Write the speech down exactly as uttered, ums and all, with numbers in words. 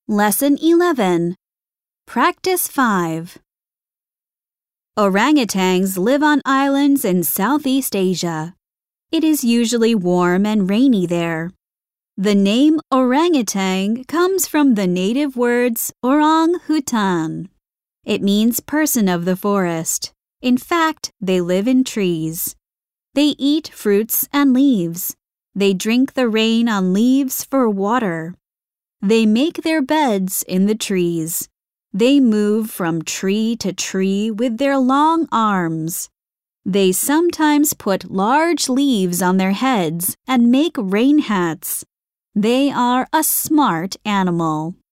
Lesson eleven. Practice five. Orangutans live on islands in Southeast Asia. It is usually warm and rainy there. The name orangutan comes from the native words orang hutan. It means person of the forest. In fact, they live in trees. They eat fruits and leaves. They drink the rain on leaves for water. They make their beds in the trees. They move from tree to tree with their long arms. They sometimes put large leaves on their heads and make rain hats. They are a smart animal.